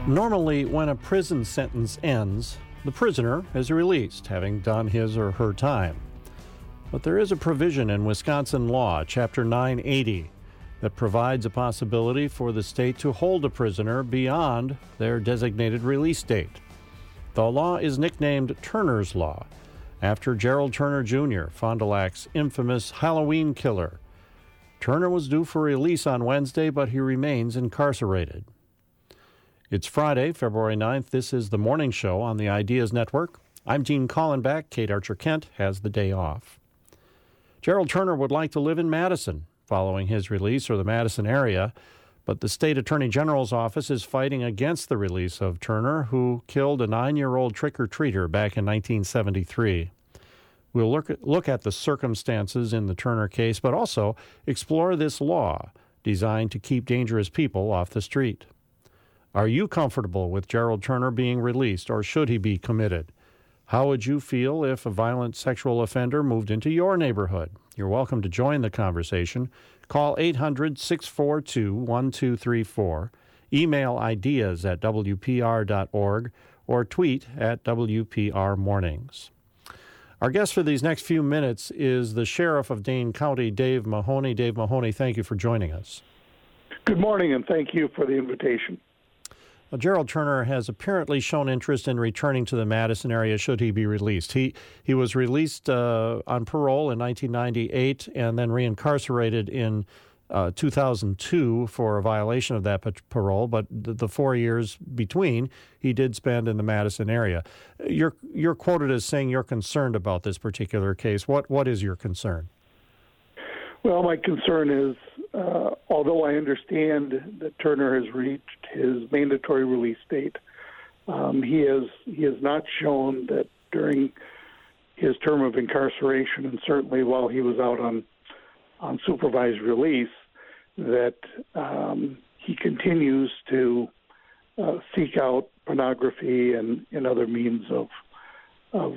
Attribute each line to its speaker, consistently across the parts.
Speaker 1: Normally, when a prison sentence ends, the prisoner is released, having done his or her time. But there is a provision in Wisconsin law, Chapter 980, that provides a possibility for the state to hold a prisoner beyond their designated release date. The law is nicknamed Turner's Law, after Gerald Turner Jr., Fond du Lac's infamous Halloween killer. Turner was due for release on Wednesday, but he remains incarcerated. It's Friday, February 9th. This is the Morning Show on the Ideas Network. I'm Gene Callenbach. Kate Archer-Kent has the day off. Gerald Turner would like to live in Madison following his release, or the Madison area, but the state attorney general's office is fighting against the release of Turner, who killed a 9-year-old trick-or-treater back in 1973. We'll look at the circumstances in the Turner case, but also explore this law designed to keep dangerous people off the street. Are you comfortable with Gerald Turner being released, or should he be committed? How would you feel if a violent sexual offender moved into your neighborhood? You're welcome to join the conversation. Call 800-642-1234, email ideas@wpr.org, or tweet at WPR Mornings. Our guest for these next few minutes is the Sheriff of Dane County, Dave Mahoney. Dave Mahoney, thank you for joining us.
Speaker 2: Good morning, and thank you for the invitation.
Speaker 1: Well, Gerald Turner has apparently shown interest in returning to the Madison area should he be released. He was released on parole in 1998 and then reincarcerated in 2002 for a violation of that parole, but the 4 years between he did spend in the Madison area. You're quoted as saying you're concerned about this particular case. What is your concern?
Speaker 2: Well, my concern is, although I understand that Turner has reached his mandatory release date, he has not shown that during his term of incarceration, and certainly while he was out on supervised release, that he continues to seek out pornography and other means of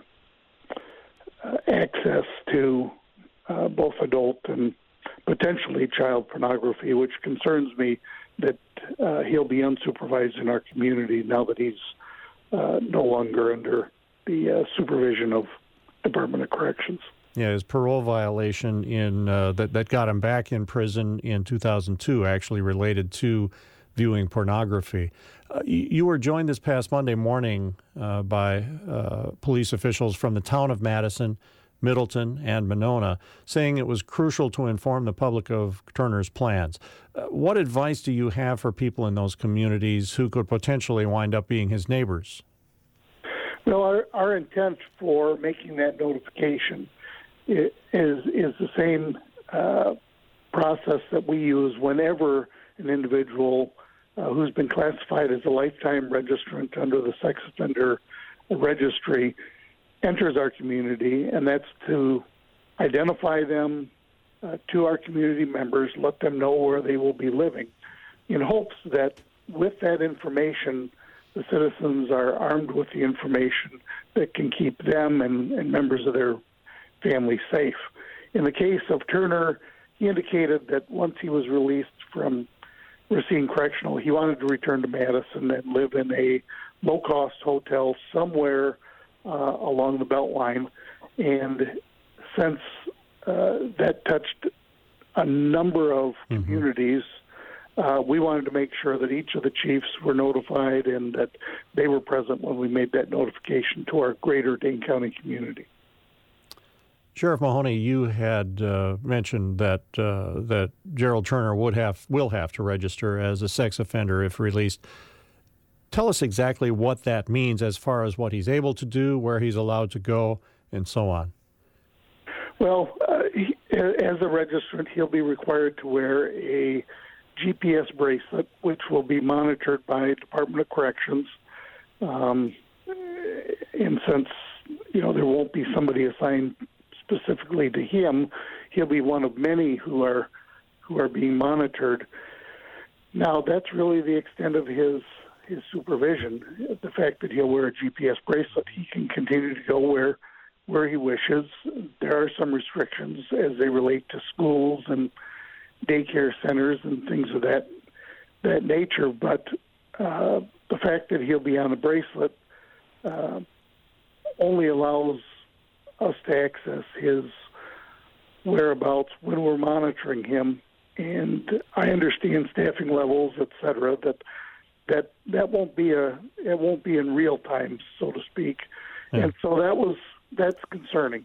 Speaker 2: access to both adult and potentially child pornography, which concerns me that he'll be unsupervised in our community now that he's no longer under the supervision of Department of Corrections.
Speaker 1: Yeah, his parole violation that got him back in prison in 2002 actually related to viewing pornography. You were joined this past Monday morning by police officials from the town of Madison, Middleton, and Monona, saying it was crucial to inform the public of Turner's plans. What advice do you have for people in those communities who could potentially wind up being his neighbors?
Speaker 2: Well, our intent for making that notification is the same process that we use whenever an individual who's been classified as a lifetime registrant under the sex offender registry enters our community, and that's to identify them to our community members, let them know where they will be living, in hopes that with that information, the citizens are armed with the information that can keep them and members of their family safe. In the case of Turner, he indicated that once he was released from Racine Correctional, he wanted to return to Madison and live in a low-cost hotel somewhere along the Beltline. And since that touched a number of communities, we wanted to make sure that each of the chiefs were notified and that they were present when we made that notification to our greater Dane County community.
Speaker 1: Sheriff Mahoney, you had mentioned that Gerald Turner will have to register as a sex offender if released. Tell us exactly what that means as far as what he's able to do, where he's allowed to go, and so on. Well,
Speaker 2: as a registrant, he'll be required to wear a GPS bracelet, which will be monitored by Department of Corrections. And since, there won't be somebody assigned specifically to him, he'll be one of many who are being monitored. Now, that's really the extent of his supervision. The fact that he'll wear a GPS bracelet, he can continue to go where he wishes. There are some restrictions as they relate to schools and daycare centers and things of that nature, but the fact that he'll be on a bracelet only allows us to access his whereabouts when we're monitoring him. And I understand staffing levels, et cetera, that won't be in real time, so to speak. Yeah. And so that's concerning.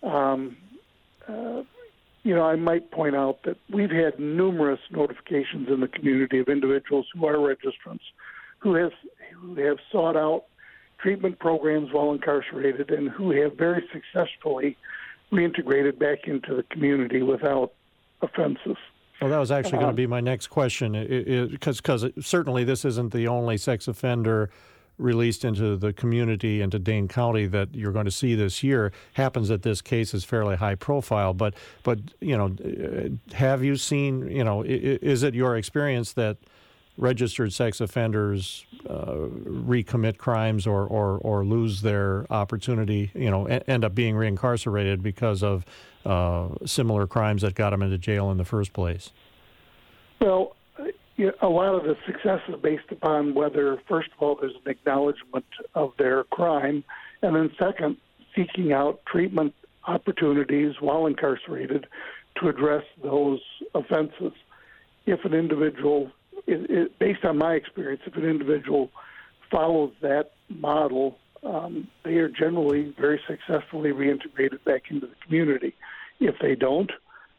Speaker 2: I might point out that we've had numerous notifications in the community of individuals who are registrants who have sought out treatment programs while incarcerated and who have very successfully reintegrated back into the community without offenses.
Speaker 1: Well, that was actually going to be my next question, because certainly this isn't the only sex offender released into the community, into Dane County, that you're going to see this year. Happens that this case is fairly high profile, but have you seen, is it your experience that registered sex offenders recommit crimes or lose their opportunity, end up being reincarcerated because of similar crimes that got them into jail in the first place?
Speaker 2: Well, a lot of the success is based upon whether, first of all, there's an acknowledgement of their crime, and then second, seeking out treatment opportunities while incarcerated to address those offenses. If an individual, based on my experience, if an individual follows that model, they are generally very successfully reintegrated back into the community. If they don't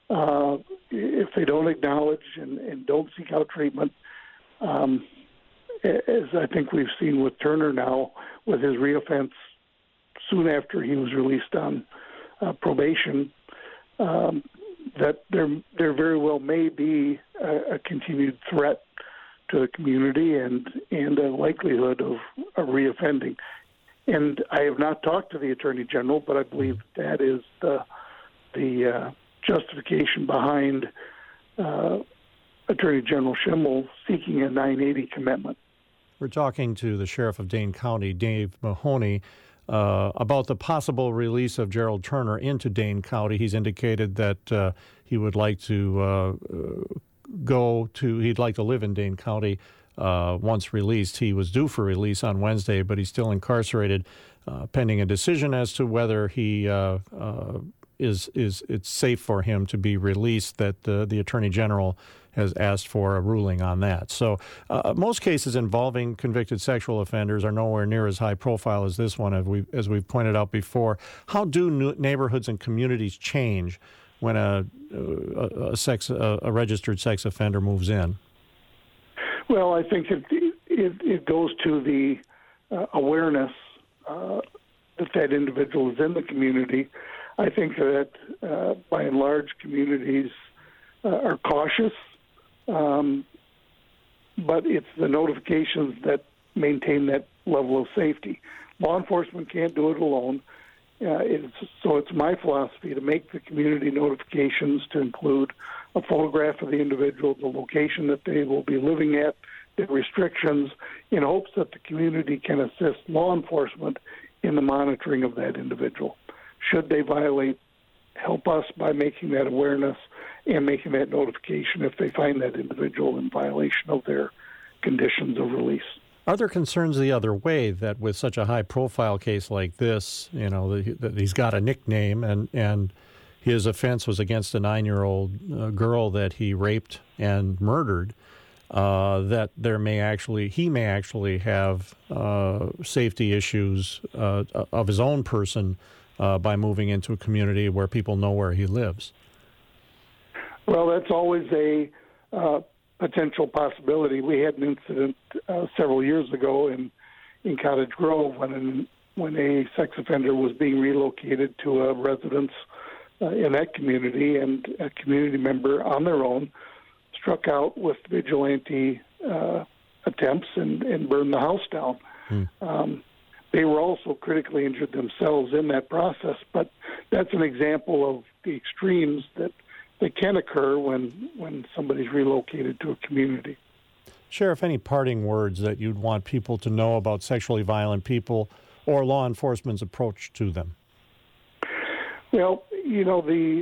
Speaker 2: acknowledge and don't seek out treatment, as I think we've seen with Turner now, with his reoffense soon after he was released on probation, that there very well may be a continued threat to the community and a likelihood of reoffending. And I have not talked to the Attorney General, but I believe that is the justification behind Attorney General Schimmel seeking a 980 commitment.
Speaker 1: We're talking to the Sheriff of Dane County, Dave Mahoney, about the possible release of Gerald Turner into Dane County. He's indicated that he would like to he'd like to live in Dane County once released. He was due for release on Wednesday, but he's still incarcerated, pending a decision as to whether he it's safe for him to be released. That the Attorney General has asked for a ruling on that. So most cases involving convicted sexual offenders are nowhere near as high profile as this one, as we've pointed out before. How do neighborhoods and communities change when a registered sex offender moves in?
Speaker 2: Well, I think it goes to the awareness that individual is in the community. I think that by and large communities are cautious, but it's the notifications that maintain that level of safety. Law enforcement can't do it alone. So it's my philosophy to make the community notifications to include a photograph of the individual, the location that they will be living at, the restrictions, in hopes that the community can assist law enforcement in the monitoring of that individual. Should they violate, help us by making that awareness and making that notification if they find that individual in violation of their conditions of release.
Speaker 1: Are there concerns the other way, that with such a high-profile case like this, that he's got a nickname and his offense was against a 9-year-old girl that he raped and murdered, that he may actually have safety issues of his own person by moving into a community where people know where he lives?
Speaker 2: Well, that's always a potential possibility. We had an incident several years ago in Cottage Grove when a sex offender was being relocated to a residence in that community, and a community member on their own struck out with vigilante attempts and burned the house down. They were also critically injured themselves in that process, but that's an example of the extremes that can occur when somebody's relocated to a community.
Speaker 1: Sheriff, any parting words that you'd want people to know about sexually violent people or law enforcement's approach to them?
Speaker 2: Well, the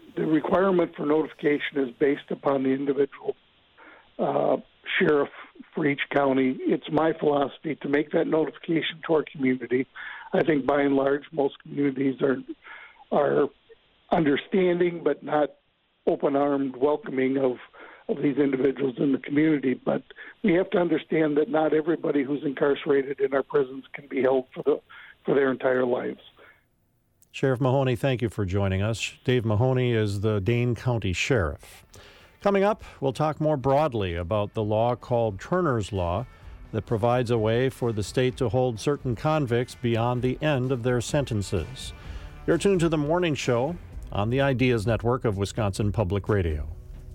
Speaker 2: requirement for notification is based upon the individual sheriff for each county. It's my philosophy to make that notification to our community. I think by and large, most communities are understanding but not open-armed welcoming of these individuals in the community. But we have to understand that not everybody who's incarcerated in our prisons can be held for their entire lives.
Speaker 1: Sheriff Mahoney, thank you for joining us. Dave Mahoney is the Dane County Sheriff. Coming up, we'll talk more broadly about the law called Turner's Law that provides a way for the state to hold certain convicts beyond the end of their sentences. You're tuned to The Morning Show on the Ideas Network of Wisconsin Public Radio.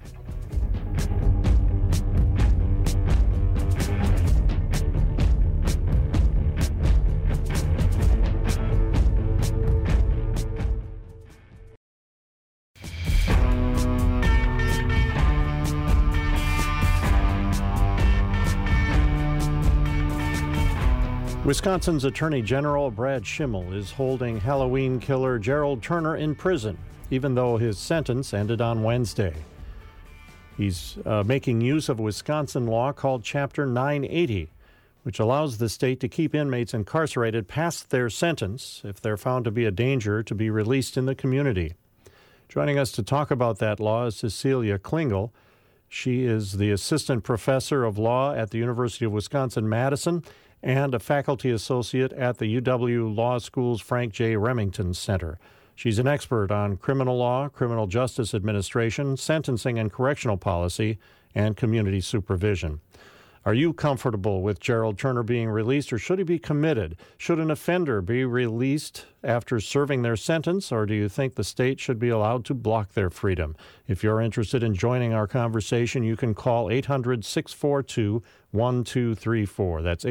Speaker 1: Wisconsin's Attorney General Brad Schimel is holding Halloween killer Gerald Turner in prison, even though his sentence ended on Wednesday. He's making use of a Wisconsin law called Chapter 980, which allows the state to keep inmates incarcerated past their sentence if they're found to be a danger to be released in the community. Joining us to talk about that law is Cecilia Klingel. She is the Assistant Professor of Law at the University of Wisconsin-Madison and a faculty associate at the UW Law School's Frank J. Remington Center. She's an expert on criminal law, criminal justice administration, sentencing and correctional policy, and community supervision. Are you comfortable with Gerald Turner being released, or should he be committed? Should an offender be released after serving their sentence, or do you think the state should be allowed to block their freedom? If you're interested in joining our conversation, you can call 800-642-1234. That's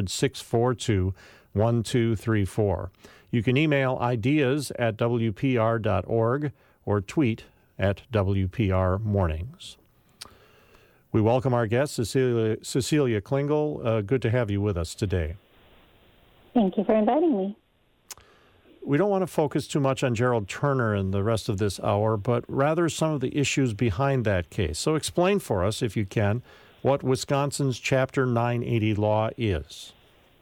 Speaker 1: 800-642-1234. You can email ideas@wpr.org or tweet at WPR Mornings. We welcome our guest, Cecilia Klingel. Good to have you with us today.
Speaker 3: Thank you for inviting me.
Speaker 1: We don't want to focus too much on Gerald Turner in the rest of this hour, but rather some of the issues behind that case. So explain for us, if you can, what Wisconsin's Chapter 980 law is.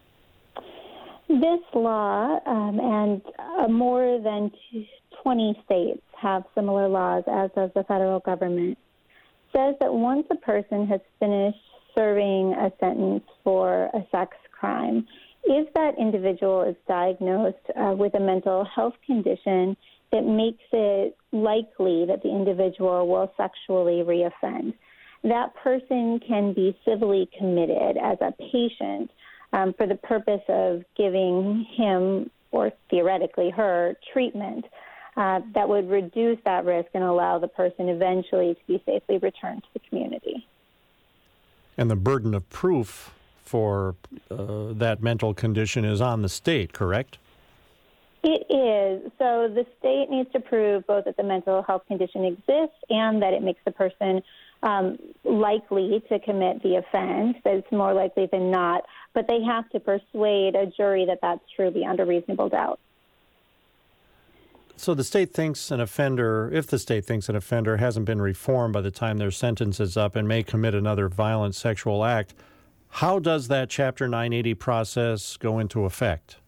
Speaker 3: This law and more than 20 states have similar laws, as does the federal government, says that once a person has finished serving a sentence for a sex crime, if that individual is diagnosed with a mental health condition that makes it likely that the individual will sexually reoffend, that person can be civilly committed as a patient for the purpose of giving him, or theoretically her, treatment that would reduce that risk and allow the person eventually to be safely returned to the community.
Speaker 1: And the burden of proof for that mental condition is on the state, correct?
Speaker 3: It is. So the state needs to prove both that the mental health condition exists and that it makes the person likely to commit the offense, that it's more likely than not, but they have to persuade a jury that that's true beyond a reasonable doubt.
Speaker 1: So the state thinks an offender, if the state thinks an offender hasn't been reformed by the time their sentence is up and may commit another violent sexual act, how does that Chapter 980 process go into effect?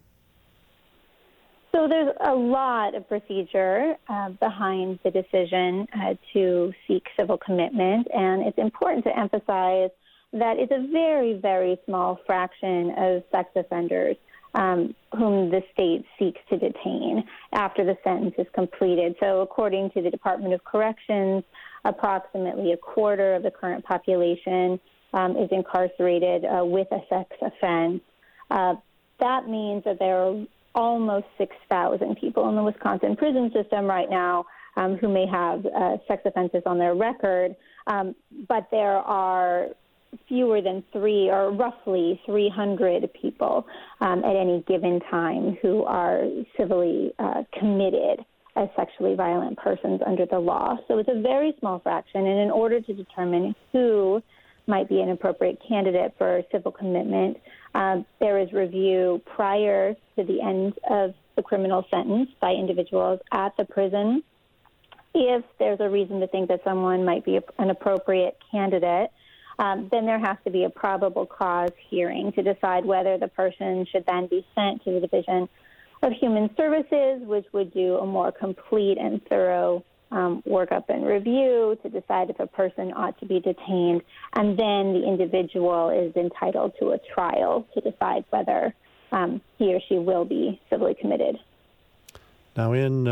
Speaker 3: So there's a lot of procedure behind the decision to seek civil commitment, and it's important to emphasize that it's a very, very small fraction of sex offenders whom the state seeks to detain after the sentence is completed. So according to the Department of Corrections, approximately a quarter of the current population is incarcerated with a sex offense. That means that there are almost 6,000 people in the Wisconsin prison system right now who may have sex offenses on their record, but there are fewer than roughly 300 people at any given time who are civilly committed as sexually violent persons under the law. So it's a very small fraction, and in order to determine who might be an appropriate candidate for civil commitment, there is review prior to the end of the criminal sentence by individuals at the prison. If there's a reason to think that someone might be an appropriate candidate, then there has to be a probable cause hearing to decide whether the person should then be sent to the Division of Human Services, which would do a more complete and thorough workup and review to decide if a person ought to be detained, and then the individual is entitled to a trial to decide whether he or she will be civilly committed.
Speaker 1: Now,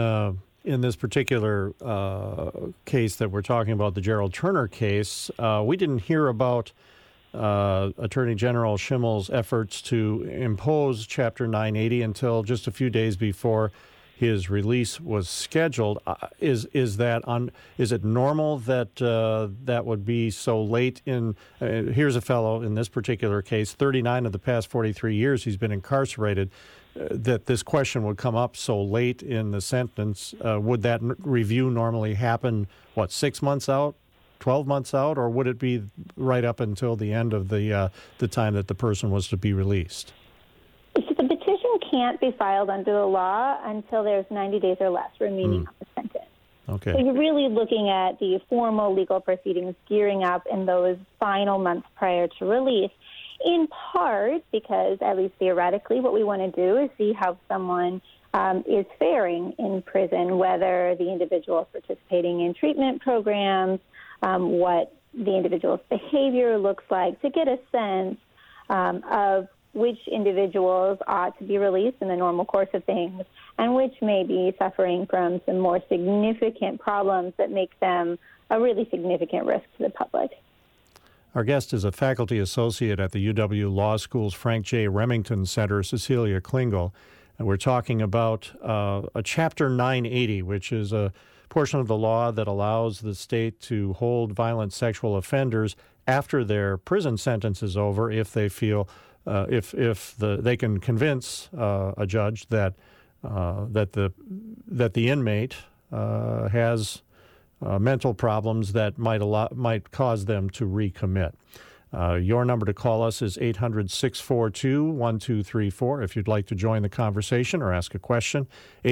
Speaker 1: in this particular case that we're talking about, the Gerald Turner case, we didn't hear about Attorney General Schimmel's efforts to impose Chapter 980 until just a few days before his release was scheduled. Is it normal that that would be so late in? Here's a fellow in this particular case, 39 of the past 43 years he's been incarcerated. That this question would come up so late in the sentence. Would that review normally happen, 6 months out, 12 months out, or would it be right up until the end of the time that the person was to be released?
Speaker 3: So the petition can't be filed under the law until there's 90 days or less remaining on the sentence.
Speaker 1: Okay.
Speaker 3: So you're really looking at the formal legal proceedings gearing up in those final months prior to release, in part because, at least theoretically, what we want to do is see how someone is faring in prison, whether the individual is participating in treatment programs, what the individual's behavior looks like, to get a sense of which individuals ought to be released in the normal course of things and which may be suffering from some more significant problems that make them a really significant risk to the public.
Speaker 1: Our guest is a faculty associate at the UW Law School's Frank J. Remington Center, Cecilia Klingel, and we're talking about a Chapter 980, which is a portion of the law that allows the state to hold violent sexual offenders after their prison sentence is over if they feel they can convince a judge that the inmate has mental problems that might cause them to recommit. Your number to call us is 800-642-1234 if you'd like to join the conversation or ask a question,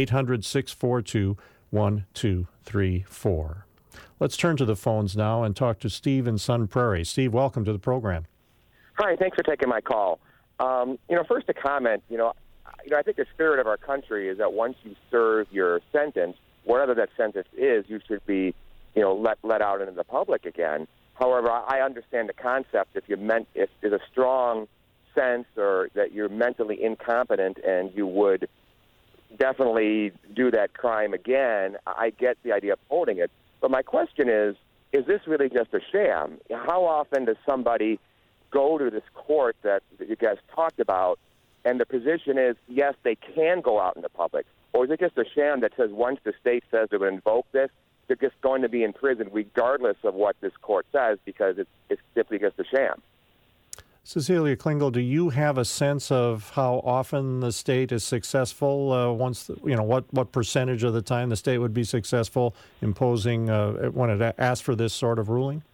Speaker 1: 800-642-1234. Let's turn to the phones now and talk to Steve in Sun Prairie. Steve, welcome to the program.
Speaker 4: Hi, thanks for taking my call. First a comment, I think the spirit of our country is that once you serve your sentence, whatever that sentence is, you should be, let out into the public again. However, I understand the concept. If there's a strong sense or that you're mentally incompetent and you would definitely do that crime again, I get the idea of holding it. But my question is this really just a sham? How often does somebody go to this court that you guys talked about, and the position is, yes, they can go out in the public? Or is it just a sham that says once the state says they're going to invoke this, they're just going to be in prison regardless of what this court says because it's simply just a sham?
Speaker 1: Cecilia Klingel, do you have a sense of how often the state is successful? What percentage of the time the state would be successful imposing when it asks for this sort of ruling?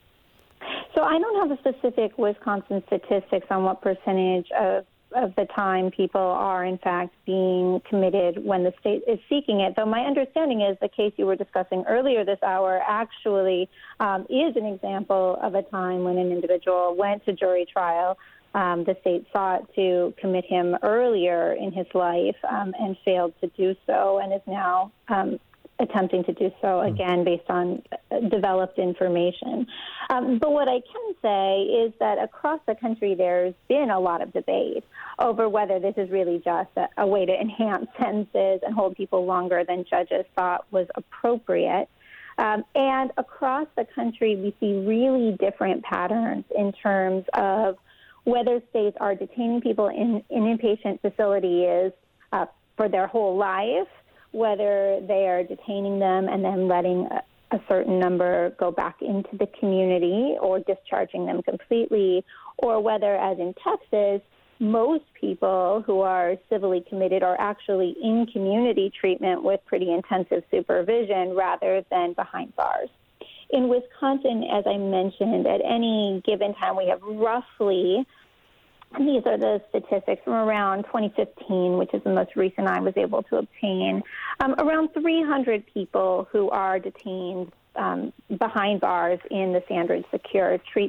Speaker 3: So I don't have the specific Wisconsin statistics on what percentage of the time people are, in fact, being committed when the state is seeking it, though my understanding is the case you were discussing earlier this hour actually is an example of a time when an individual went to jury trial. The state sought to commit him earlier in his life and failed to do so, and is now attempting to do so again based on developed information. But what I can say is that across the country there's been a lot of debate over whether this is really just a way to enhance sentences and hold people longer than judges thought was appropriate. And across the country we see really different patterns in terms of whether states are detaining people in inpatient facilities for their whole life, whether they are detaining them and then letting a certain number go back into the community or discharging them completely, or whether, as in Texas, most people who are civilly committed are actually in community treatment with pretty intensive supervision rather than behind bars. In Wisconsin, as I mentioned, at any given time we have roughly, these are the statistics from around 2015, which is the most recent I was able to obtain, around 300 people who are detained behind bars in the Sandridge Secure Treatment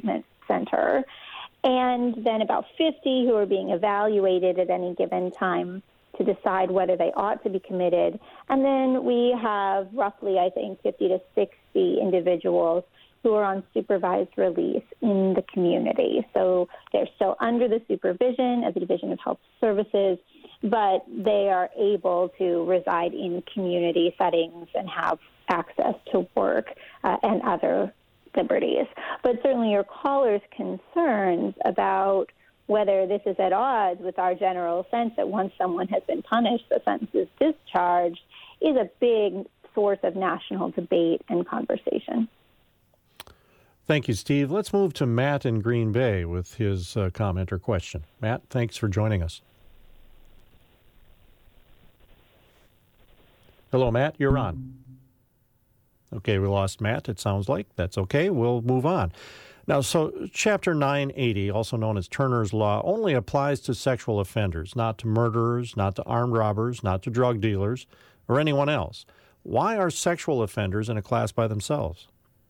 Speaker 3: center. And then about 50 who are being evaluated at any given time to decide whether they ought to be committed. And then we have roughly, I think, 50 to 60 individuals who are on supervised release in the community. So they're still under the supervision of the Division of Health Services, but they are able to reside in community settings and have access to work and other liberties. But certainly your caller's concerns about whether this is at odds with our general sense that once someone has been punished, the sentence is discharged, is a big source of national debate and conversation.
Speaker 1: Thank you, Steve. Let's move to Matt in Green Bay with his comment or question. Matt, thanks for joining us. Hello, Matt. You're on. Okay, we lost Matt, it sounds like. That's okay. We'll move on. Now, so Chapter 980, also known as Turner's Law, only applies to sexual offenders, not to murderers, not to armed robbers, not to drug dealers, or anyone else. Why are sexual offenders in a class by themselves?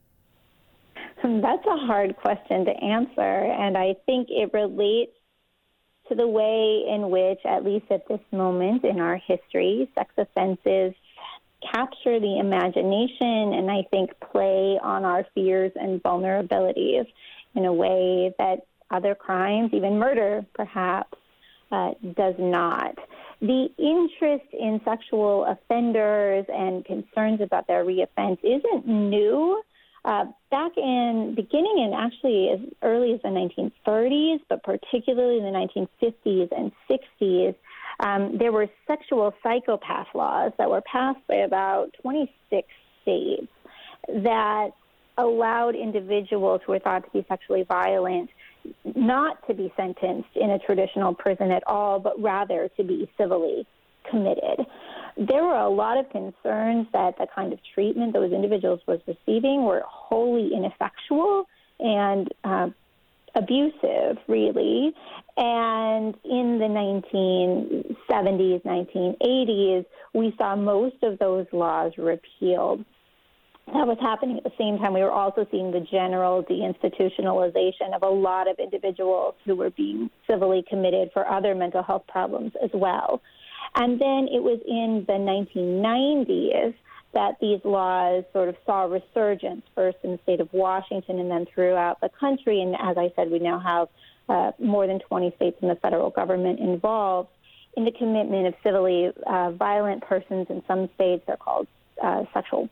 Speaker 3: That's a hard question to answer, and I think it relates to the way in which, at least at this moment in our history, sex offenses capture the imagination and I think play on our fears and vulnerabilities in a way that other crimes, even murder perhaps, does not. The interest in sexual offenders and concerns about their reoffense isn't new. Back beginning in actually as early as the 1930s, but particularly in the 1950s and 60s, there were sexual psychopath laws that were passed by about 26 states that allowed individuals who were thought to be sexually violent not to be sentenced in a traditional prison at all, but rather to be civilly committed. There were a lot of concerns that the kind of treatment those individuals was receiving were wholly ineffectual and abusive, really. And in the 1970s, 1980s, we saw most of those laws repealed. That was happening at the same time. We were also seeing the general deinstitutionalization of a lot of individuals who were being civilly committed for other mental health problems as well. And then it was in the 1990s that these laws sort of saw resurgence, first in the state of Washington and then throughout the country. And as I said, we now have more than 20 states and the federal government involved in the commitment of civilly violent persons. In some states, they're called sexually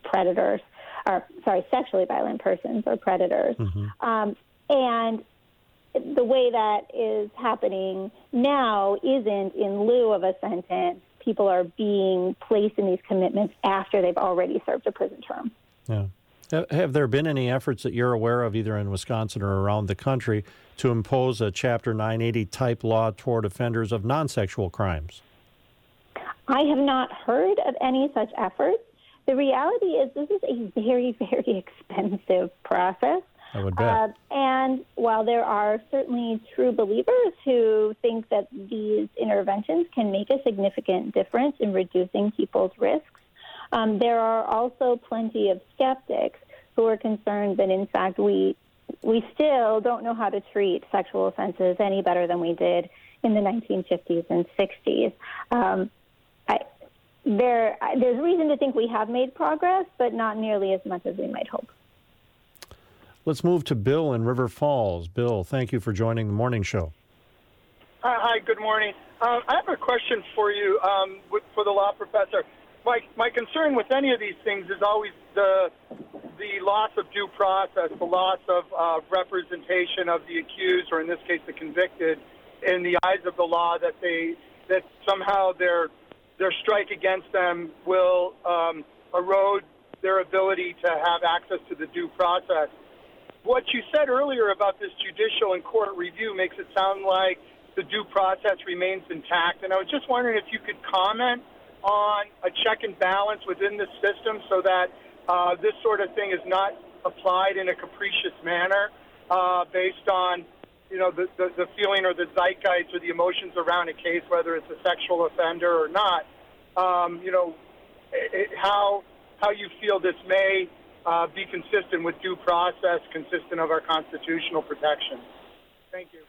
Speaker 3: violent persons or predators. Mm-hmm. And the way that is happening now isn't in lieu of a sentence. People are being placed in these commitments after they've already served a prison term.
Speaker 1: Yeah. Have there been any efforts that you're aware of, either in Wisconsin or around the country, to impose a Chapter 980 type law toward offenders of non-sexual crimes?
Speaker 3: I have not heard of any such efforts. The reality is this is a very, very expensive process.
Speaker 1: I would bet.
Speaker 3: And while there are certainly true believers who think that these interventions can make a significant difference in reducing people's risks, there are also plenty of skeptics who are concerned that, in fact, we still don't know how to treat sexual offenses any better than we did in the 1950s and 60s. There's reason to think we have made progress, but not nearly as much as we might hope.
Speaker 1: Let's move to Bill in River Falls. Bill, thank you for joining the morning show.
Speaker 5: Hi, good morning. I have a question for you for the law professor. My concern with any of these things is always the loss of due process, the loss of representation of the accused, or in this case the convicted, in the eyes of the law, that somehow their strike against them will erode their ability to have access to the due process. What you said earlier about this judicial and court review makes it sound like the due process remains intact. And I was just wondering if you could comment on a check and balance within the system so that this sort of thing is not applied in a capricious manner based on, the feeling or the zeitgeist or the emotions around a case, whether it's a sexual offender or not. How you feel this may be consistent with due process, consistent of our constitutional protections? Thank you.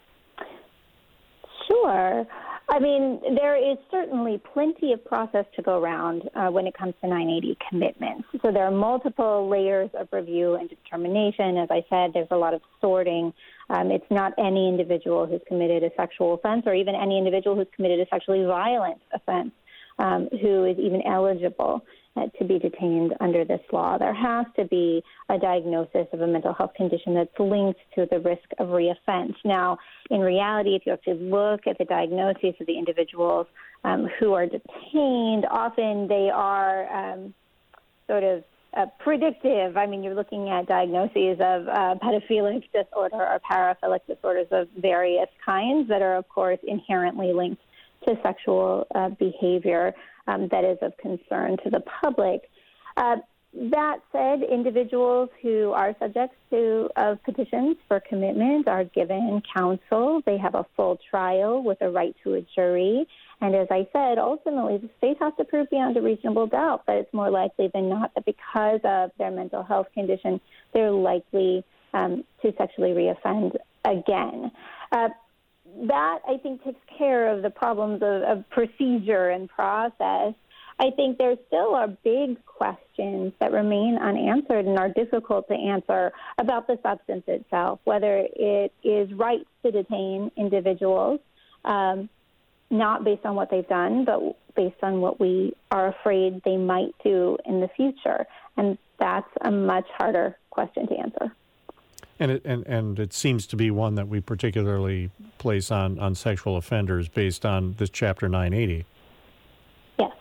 Speaker 3: Sure. I mean, there is certainly plenty of process to go around when it comes to 980 commitments. So there are multiple layers of review and determination. As I said, there's a lot of sorting. It's not any individual who's committed a sexual offense or even any individual who's committed a sexually violent offense who is even eligible to be detained under this law. There has to be a diagnosis of a mental health condition that's linked to the risk of reoffense. Now, in reality, if you have to look at the diagnoses of the individuals who are detained, often they are sort of predictive. I mean, you're looking at diagnoses of pedophilic disorder or paraphilic disorders of various kinds that are, of course, inherently linked to sexual behavior that is of concern to the public. That said, individuals who are subjects to petitions for commitment are given counsel. They have a full trial with a right to a jury. And as I said, ultimately, the state has to prove beyond a reasonable doubt that it's more likely than not that because of their mental health condition, they're likely to sexually reoffend again. That, I think, takes care of the problems of procedure and process. I think there still are big questions that remain unanswered and are difficult to answer about the substance itself, whether it is right to detain individuals, not based on what they've done, but based on what we are afraid they might do in the future. And that's a much harder question to answer.
Speaker 1: And it seems to be one that we particularly place on sexual offenders based on this Chapter 980.
Speaker 3: Yes.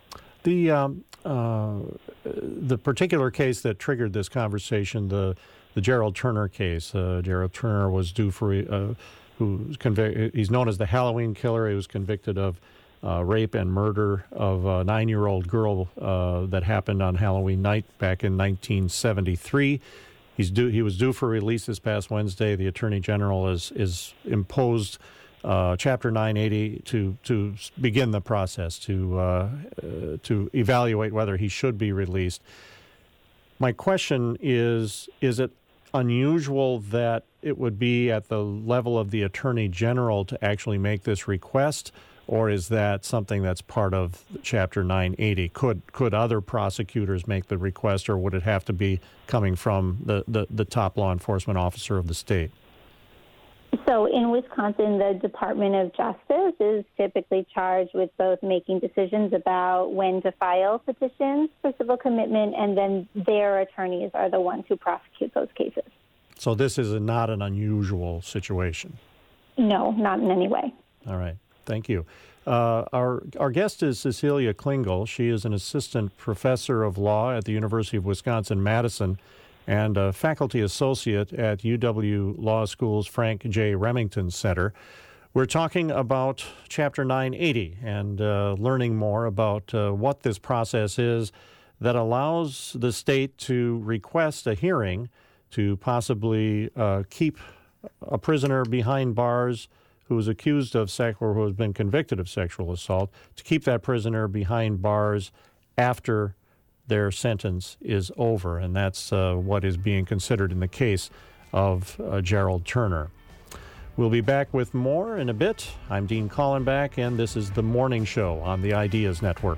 Speaker 1: The particular case that triggered this conversation, the Gerald Turner case. Gerald Turner was due for he's known as the Halloween killer. He was convicted of rape and murder of a 9-year-old girl that happened on Halloween night back in 1973. He was due for release this past Wednesday. The Attorney General is imposed Chapter 980 to begin the process to evaluate whether he should be released. My question is it unusual that it would be at the level of the Attorney General to actually make this request, or is that something that's part of Chapter 980? Could other prosecutors make the request, or would it have to be coming from the top law enforcement officer of the state?
Speaker 3: So in Wisconsin, the Department of Justice is typically charged with both making decisions about when to file petitions for civil commitment, and then their attorneys are the ones who prosecute those cases. So
Speaker 1: this is not an unusual situation?
Speaker 3: No, not in any way.
Speaker 1: All right. Thank you. Our guest is Cecilia Klingel. She is an assistant professor of law at the University of Wisconsin-Madison and a faculty associate at UW Law School's Frank J. Remington Center. We're talking about Chapter 980 and learning more about what this process is that allows the state to request a hearing to possibly keep a prisoner behind bars who is accused of or who has been convicted of sexual assault, to keep that prisoner behind bars after their sentence is over. And that's what is being considered in the case of Gerald Turner. We'll be back with more in a bit. I'm Dean Kallenbach, and this is The Morning Show on the Ideas Network.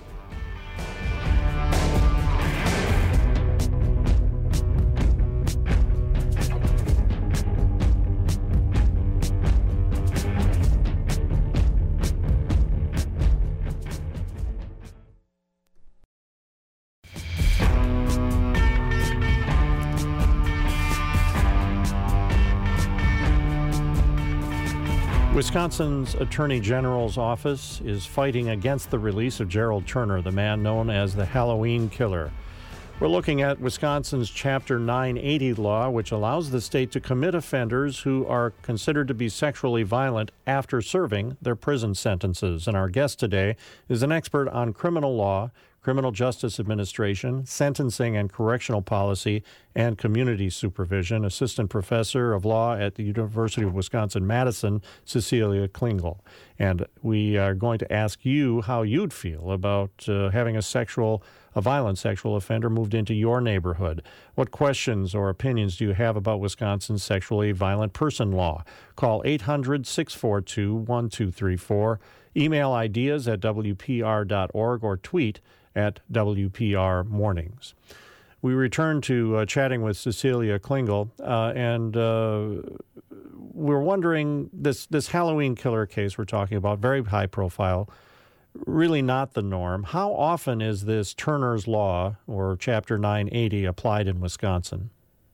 Speaker 1: Wisconsin's Attorney General's office is fighting against the release of Gerald Turner, the man known as the Halloween killer. We're looking at Wisconsin's Chapter 980 law, which allows the state to commit offenders who are considered to be sexually violent after serving their prison sentences. And our guest today is an expert on criminal law, criminal justice administration, sentencing and correctional policy, and community supervision. Assistant professor of law at the University of Wisconsin-Madison, Cecilia Klingel. And we are going to ask you how you'd feel about having a violent sexual offender moved into your neighborhood. What questions or opinions do you have about Wisconsin's sexually violent person law? Call 800-642-1234. Email ideas at WPR.org or tweet at WPR Mornings. We return to chatting with Cecilia Klingel, and we're wondering, this Halloween killer case we're talking about, very high profile, really not the norm. How often is this Turner's Law, or Chapter 980, applied in Wisconsin?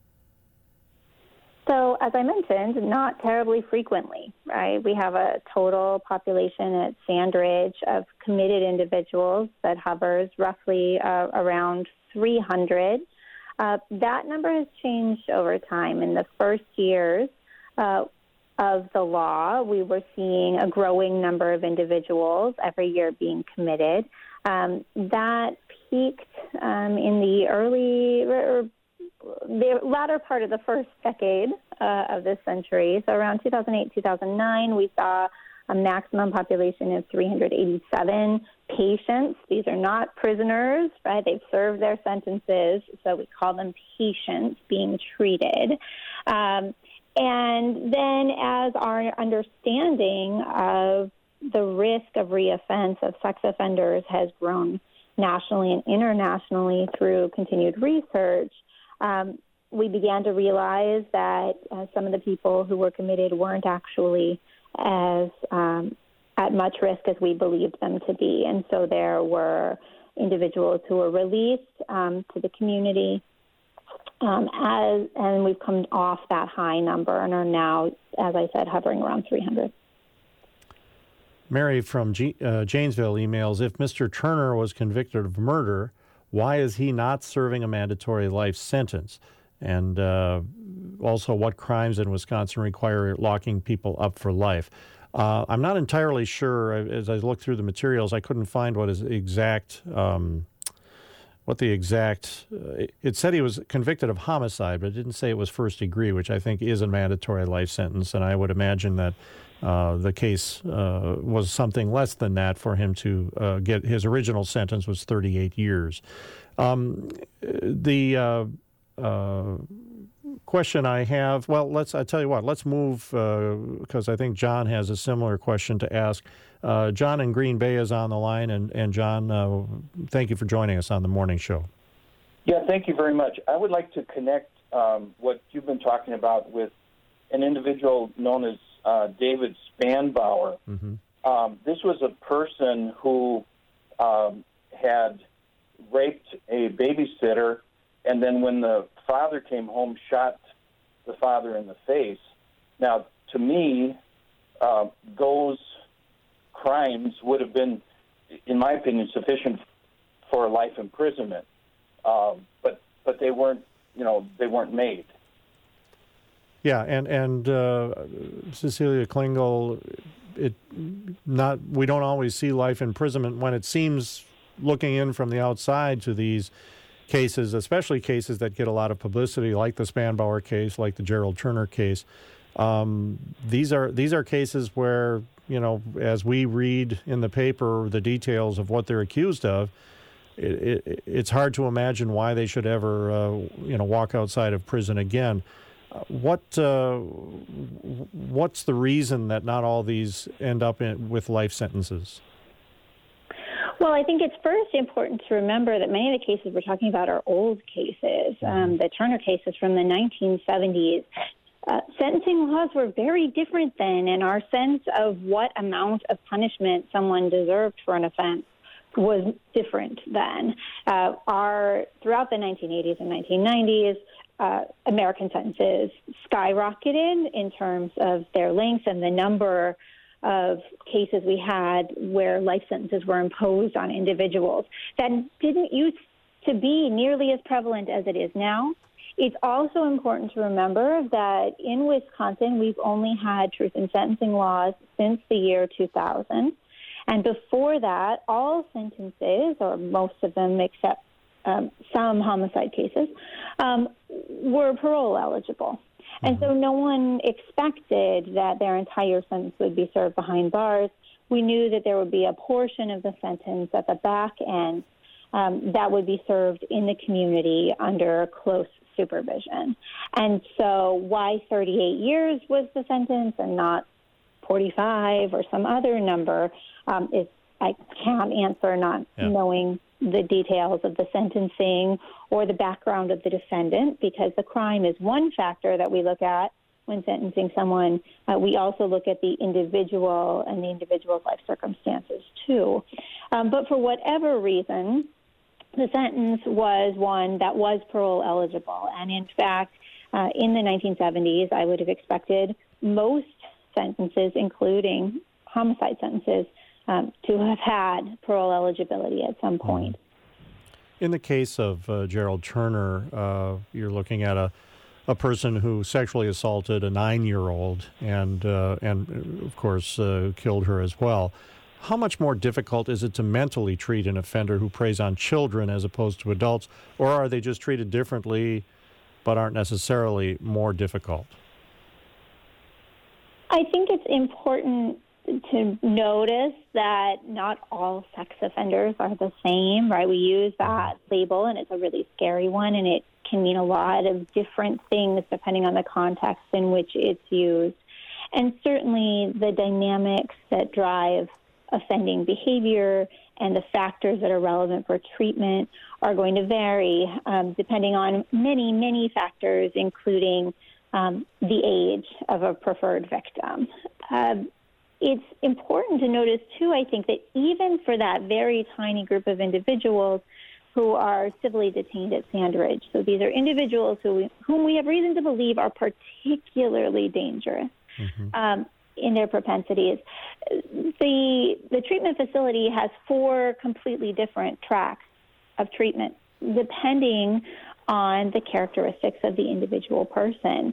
Speaker 3: So, as I mentioned, not terribly frequently, right? We have a total population at Sandridge of committed individuals that hovers roughly around 300. That number has changed over time. In the first years of the law, we were seeing a growing number of individuals every year being committed. That peaked in the latter part of the first decade of this century. So around 2008, 2009, we saw a maximum population of 387 patients. These are not prisoners, right? They've served their sentences, so we call them patients being treated. And then as our understanding of the risk of reoffense of sex offenders has grown nationally and internationally through continued research, we began to realize that some of the people who were committed weren't actually as at much risk as we believed them to be. And so there were individuals who were released to the community, and we've come off that high number and are now, as I said, hovering around 300.
Speaker 1: Mary from Janesville emails, if Mr. Turner was convicted of murder, why is he not serving a mandatory life sentence? And also, what crimes in Wisconsin require locking people up for life? I'm not entirely sure. As I looked through the materials, I couldn't find what the exact. It said he was convicted of homicide, but it didn't say it was first degree, which I think is a mandatory life sentence. And I would imagine that the case was something less than that for him to get. His original sentence was 38 years. The question I have, well, I tell you what, let's move, because I think John has a similar question to ask. John in Green Bay is on the line, and John, thank you for joining us on the morning show.
Speaker 6: Yeah, thank you very much. I would like to connect what you've been talking about with an individual known as David Spanbauer. Mm-hmm. This was a person who had raped a babysitter, and then when the father came home, shot the father in the face. Now, to me, those crimes would have been, in my opinion, sufficient for life imprisonment. But they weren't, they weren't made.
Speaker 1: Yeah, and Cecilia Klingel, we don't always see life imprisonment when it seems, looking in from the outside to these cases, especially cases that get a lot of publicity, like the Spanbauer case, like the Gerald Turner case. These are cases where, as we read in the paper the details of what they're accused of, it's hard to imagine why they should ever, walk outside of prison again. What's the reason that not all these end up with life sentences?
Speaker 3: Well, I think it's first important to remember that many of the cases we're talking about are old cases. The Turner cases from the 1970s. Sentencing laws were very different then, and our sense of what amount of punishment someone deserved for an offense was different then. Throughout the 1980s and 1990s, American sentences skyrocketed in terms of their length and the number of cases we had where life sentences were imposed on individuals. That didn't used to be nearly as prevalent as it is now. It's also important to remember that in Wisconsin, we've only had truth in sentencing laws since the year 2000. And before that, all sentences, or most of them except some homicide cases, were parole eligible. And so no one expected that their entire sentence would be served behind bars. We knew that there would be a portion of the sentence at the back end that would be served in the community under close supervision. And so why 38 years was the sentence and not 45 or some other number is I can't answer, not knowing the details of the sentencing or the background of the defendant, because the crime is one factor that we look at when sentencing someone. We also look at the individual and the individual's life circumstances, too. But for whatever reason, the sentence was one that was parole eligible. And in fact, in the 1970s, I would have expected most sentences, including homicide sentences, to have had parole eligibility at some point.
Speaker 1: In the case of Gerald Turner, you're looking at a person who sexually assaulted a 9-year-old and of course, killed her as well. How much more difficult is it to mentally treat an offender who preys on children as opposed to adults, or are they just treated differently but aren't necessarily more difficult?
Speaker 3: I think it's important to notice that not all sex offenders are the same, right? We use that label, and it's a really scary one, and it can mean a lot of different things depending on the context in which it's used. And certainly the dynamics that drive offending behavior and the factors that are relevant for treatment are going to vary depending on many, many factors, including the age of a preferred victim. It's important to notice, too, I think, that even for that very tiny group of individuals who are civilly detained at Sandridge, so these are individuals whom we have reason to believe are particularly dangerous in their propensities, the treatment facility has 4 completely different tracks of treatment, depending on the characteristics of the individual person.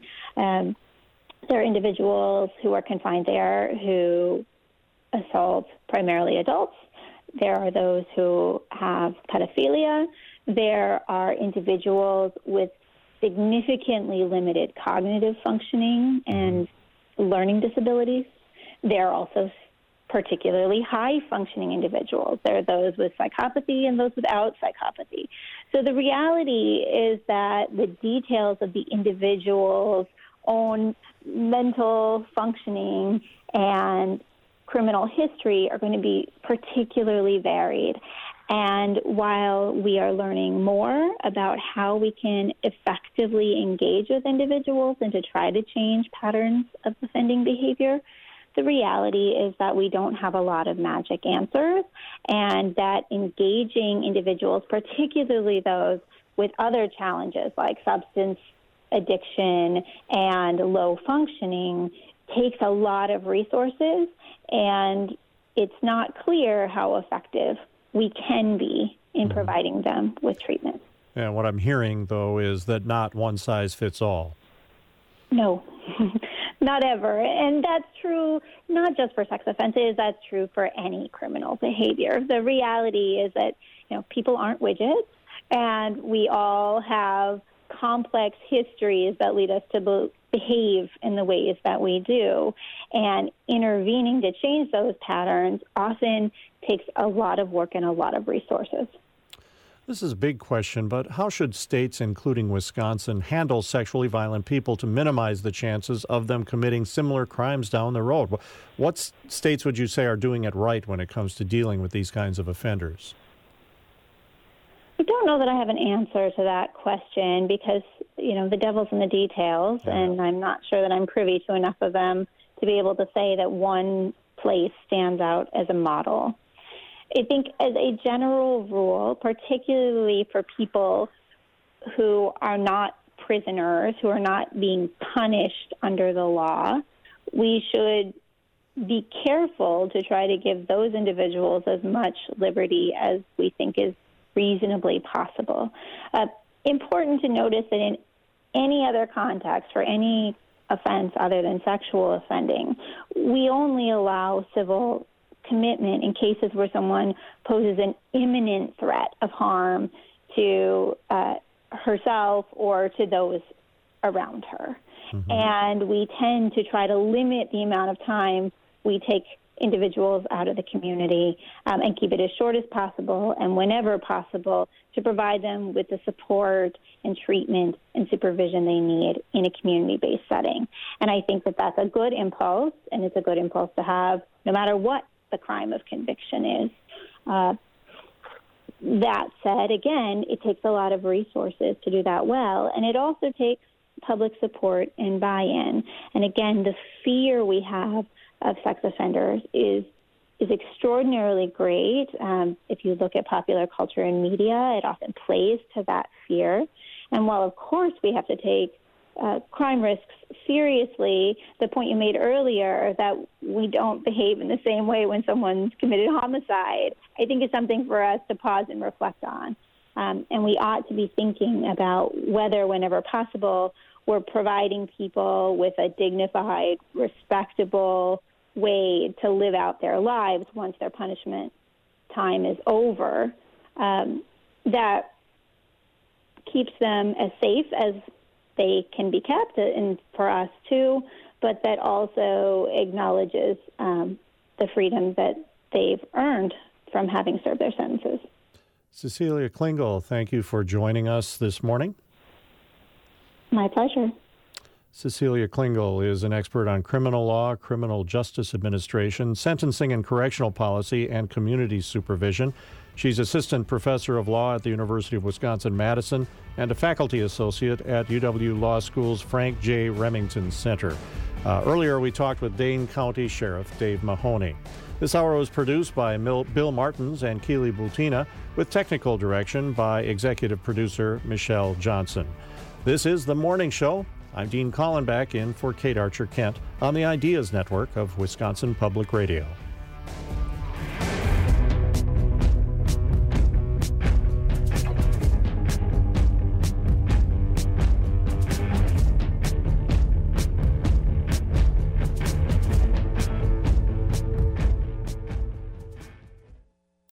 Speaker 3: There are individuals who are confined there who assault primarily adults. There are those who have pedophilia. There are individuals with significantly limited cognitive functioning and learning disabilities. There are also particularly high-functioning individuals. There are those with psychopathy and those without psychopathy. So the reality is that the details of the individual's own mental functioning and criminal history are going to be particularly varied. And while we are learning more about how we can effectively engage with individuals and to try to change patterns of offending behavior, the reality is that we don't have a lot of magic answers, and that engaging individuals, particularly those with other challenges like substance addiction and low functioning, takes a lot of resources, and it's not clear how effective we can be in providing them with treatment.
Speaker 1: And what I'm hearing, though, is that not one size fits all.
Speaker 3: No, not ever. And that's true not just for sex offenses, that's true for any criminal behavior. The reality is that, people aren't widgets, and we all have complex histories that lead us to behave in the ways that we do. And intervening to change those patterns often takes a lot of work and a lot of resources.
Speaker 1: This is a big question, but how should states, including Wisconsin, handle sexually violent people to minimize the chances of them committing similar crimes down the road? What states would you say are doing it right when it comes to dealing with these kinds of offenders?
Speaker 3: I don't know that I have an answer to that question because, the devil's in the details, and I'm not sure that I'm privy to enough of them to be able to say that one place stands out as a model. I think as a general rule, particularly for people who are not prisoners, who are not being punished under the law, we should be careful to try to give those individuals as much liberty as we think is reasonably possible. Important to notice that in any other context, for any offense other than sexual offending, we only allow civil commitment in cases where someone poses an imminent threat of harm to herself or to those around her. Mm-hmm. And we tend to try to limit the amount of time we take individuals out of the community and keep it as short as possible and whenever possible to provide them with the support and treatment and supervision they need in a community-based setting. And I think that that's a good impulse, and it's a good impulse to have no matter what the crime of conviction is. That said, again, it takes a lot of resources to do that well, and it also takes public support and buy-in. And again, the fear we have of sex offenders is extraordinarily great. If you look at popular culture and media, it often plays to that fear. And while, of course, we have to take crime risks seriously, the point you made earlier that we don't behave in the same way when someone's committed homicide, I think is something for us to pause and reflect on. And we ought to be thinking about whether, whenever possible, we're providing people with a dignified, respectable way to live out their lives once their punishment time is over, that keeps them as safe as they can be kept, and for us too, but that also acknowledges the freedom that they've earned from having served their sentences.
Speaker 1: Cecilia Klingel, thank you for joining us this morning.
Speaker 3: My pleasure.
Speaker 1: Cecilia Klingel is an expert on criminal law, criminal justice administration, sentencing and correctional policy, and community supervision. She's assistant professor of law at the University of Wisconsin-Madison and a faculty associate at UW Law School's Frank J. Remington Center. Earlier, we talked with Dane County Sheriff Dave Mahoney. This hour was produced by Bill Martins and Keely Bultina, with technical direction by executive producer Michelle Johnson. This is The Morning Show. I'm Dean Collenbach in for Kate Archer-Kent on the Ideas Network of Wisconsin Public Radio.